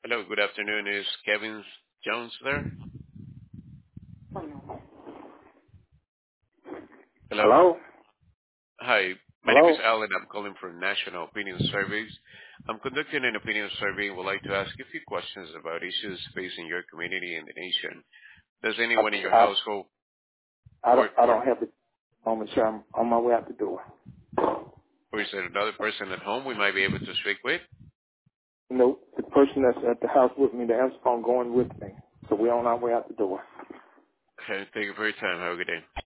Hello, good afternoon. Is Kevin Jones there? Hello. Hello? Hi, my name is Hello? Alan. I'm calling from National Opinion Surveys. I'm conducting an opinion survey and would like to ask a few questions about issues facing your community and the nation. Does I, anyone in your I, household I, don't, work I for, don't have the moment, sir. I'm on my way out the door. or is there another person at home we might be able to speak with? No, the person that's at the house with me, the answer phone going with me. So we're on our way out the door. Okay, thank you for your time. Have a good day.